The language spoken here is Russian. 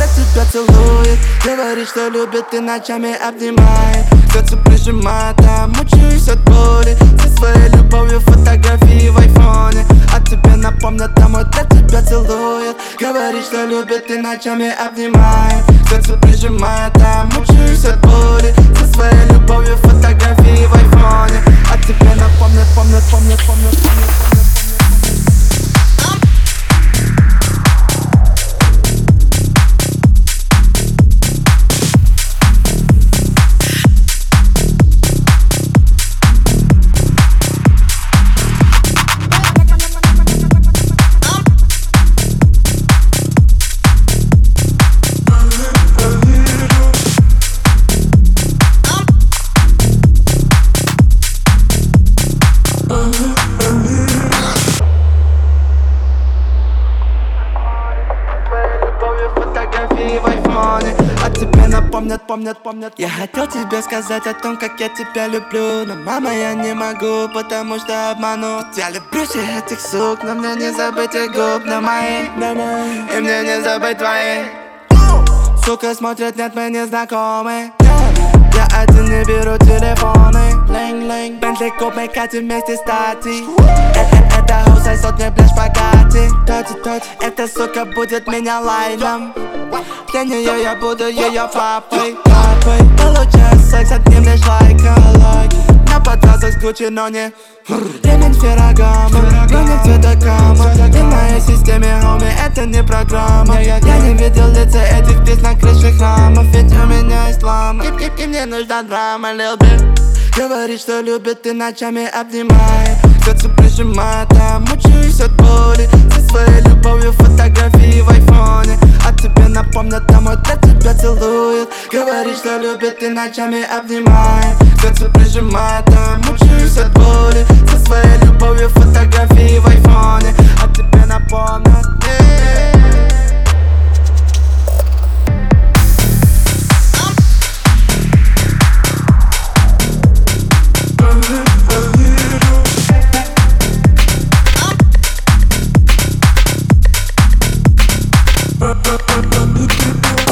когда тебя целует. Говорит, что любит и ночами обнимает. Сердце прижимает, а мучаюсь от боли. Со своей любовью фотографии в айфоне. А тебе напомнят домой, для тебя целует. Говорит, что любит и ночами обнимает. Сердце прижимает, а мучаюсь от боли. Со своей любовью фотографии в айфоне. А тебе напомнят, помнят. В айфоне, а тебе напомнят. Я хотел тебе сказать о том, как я тебя люблю. Но, мама, я не могу, потому что обману. Я люблю всех этих сук, но мне не забыть их губ на мои. И мне не забыть твои. Сука смотрит, нет, мы не знакомы. Я один не беру телефоны. Бентли, куб, мы катим вместе стати. Это хоусай, сотни, бля, шпагати. Эта сука будет меня лайном. Для нее я буду ее папой. Получаю секс, от ним лишь лайка. На подразах с Гуччи, но не ремень Феррагамо, но не цвета кама. И в моей системе, хоми, это не программа. Я не видел лица этих птиц на крыше храмов. Ведь у меня ислам, и мне нужна драма, lil' bit. Говорит, что любит и ночами обнимает. Сердце прижимает, а мучаюсь от боли. Со своей любовью фотографии в айфоне. А тебе напомнят домой, для тебя целует. Говорит, что любит и ночами обнимает. Сердце прижимает, а мучаюсь от боли. Со своей любовью фотографии в айфоне. А тебе напомнят. A little